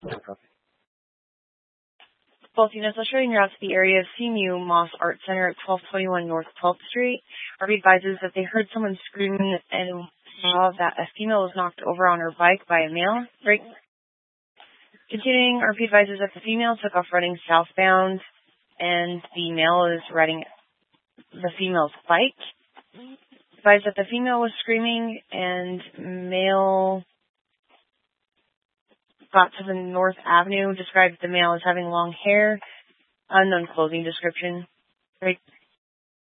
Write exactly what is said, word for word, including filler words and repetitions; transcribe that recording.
Both units are showing route to the area of C M U Moss Art Center at twelve twenty-one North twelfth Street. R P advises that they heard someone screaming and saw that a female was knocked over on her bike by a male. Right. Continuing, R P advises that the female took off running southbound and the male is riding the female's bike. Advised that the female was screaming and male got to the North Avenue. Described the male as having long hair. Unknown clothing description. Right.